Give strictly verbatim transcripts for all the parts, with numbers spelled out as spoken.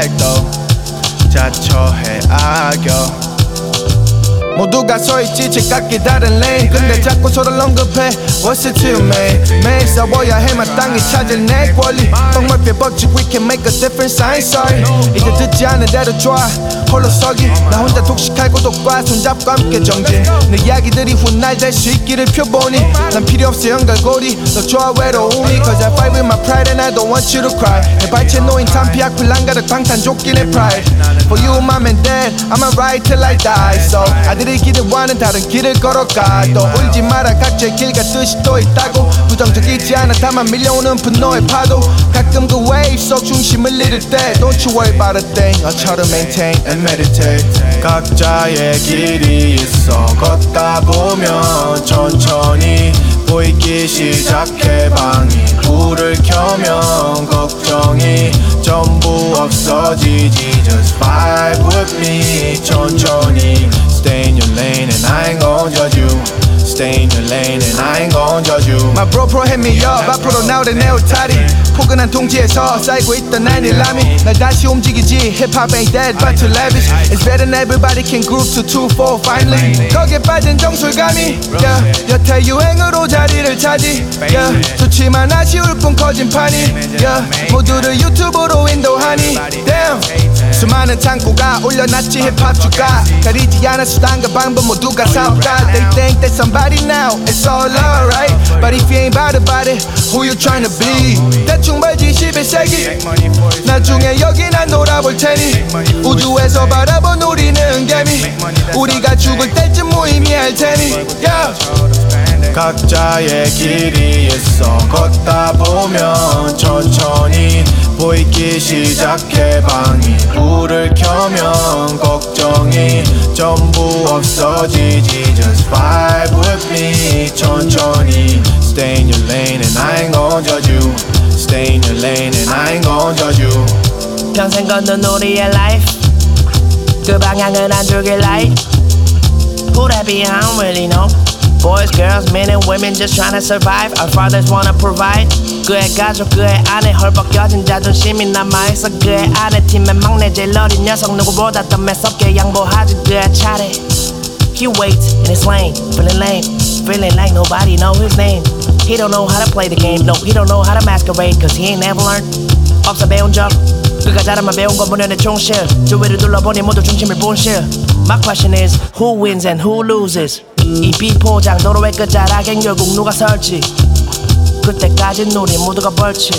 though 자초해 악여 모두가 서있지 제각기 다른 레인 근데 자꾸 서로를 언급해 What's it to me 매일 싸워야 해 마땅히 찾을 내 권리 똥말피에 법칙 We can make a difference I ain't sorry 이제 듣지 않은 대로 좋아 홀로 서기 나 혼자 독식할 고독과 손잡고 함께 정진 내 이야기들이 훗날 될 수 있기를 표보니 난 필요 없어 연결고리 너 좋아 외로움이 Cause I fight with my pride and I don't want you to cry 내 발치에 놓인 탄피 악플랑 가득 방탄조끼 내 pride For you mom and dad I'ma ride till I die So 아들이 기대와는 다른 길을 걸어가 또 울지 마라 각자의 길 같듯이 또 있다고 부정적이지 않아 다만 밀려오는 분노의 파도 가끔 그 wave 속 중심을 잃을 때 Don't you worry about a thing I'll try to maintain and meditate 각자의 길이 있어 걷다 보면 천천히 보이기 시작해 방이 불을 켜면 걱정이 전부 없어지지 Just vibe with me 천천히 Stay in your lane and I ain't gon' judge you Stay in your lane and I ain't gon' judge you My bro pro hit me up 앞으로 나오는 내 울타리 포근한 통지에서 쌓이고 있던 난 일람이 날 다시 움직이지 Hip hop ain't dead but too lavish It's better than everybody can group to two four finally 거기에 빠진 정술감이 yeah. 여태 유행으로 자리를 차지 yeah. 좋지만 아쉬울 뿐 커진 판이 yeah. 모두를 유튜브로 인도하니 Damn 수많은 창고가 올려놨지 힙합 주가 가리지 않아 수단과 방법 모두가 사업가 They think that somebody now it's all alright But if you ain't bout about it who you tryna be 대충 벌지 이십일 세기 나중에 여기 난 놀아볼 테니 우주에서 바라본 우리는 개미 우리가 죽을 때쯤 무의미할 테니 yeah. 각자의 길이 있어 걷다 보면 천천히 보이기 시작해 방이 불을 켜면 걱정이 전부 없어지지 Just vibe with me 천천히 Stay in your lane and I ain't gon' judge you Stay in your lane and I ain't gon' judge you 평생 걷는 우리의 life 그 방향은 안 죽일 light Who that be I don't really know Boys, girls, men and women just trying to survive Our fathers wanna provide 그의 가족 그의 안에 헐벗겨진 자존심이 남아있어 그의 안에 팀의 막내 제일 어린 녀석 누구보다 더 매섭게 양보하지 그의 차례 He waits in his lane, feeling lame Feeling like nobody know his name He don't know how to play the game No, he don't know how to masquerade Cause he ain't never learned 없어 배운 적 그가 잘하면 배운 건 본연의 총실 주위를 둘러보니 모두 중심을 본실 My question is who wins and who loses 이 비포장 도로의 끝자락엔 결국 누가 설지 그때까진 우리 모두가 벌칙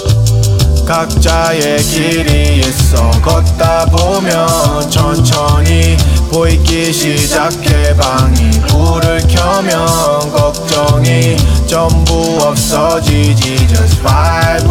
각자의 길이 있어 걷다 보면 천천히 보이기 시작해 방이 불을 켜면 걱정이 전부 없어지지 Just vibe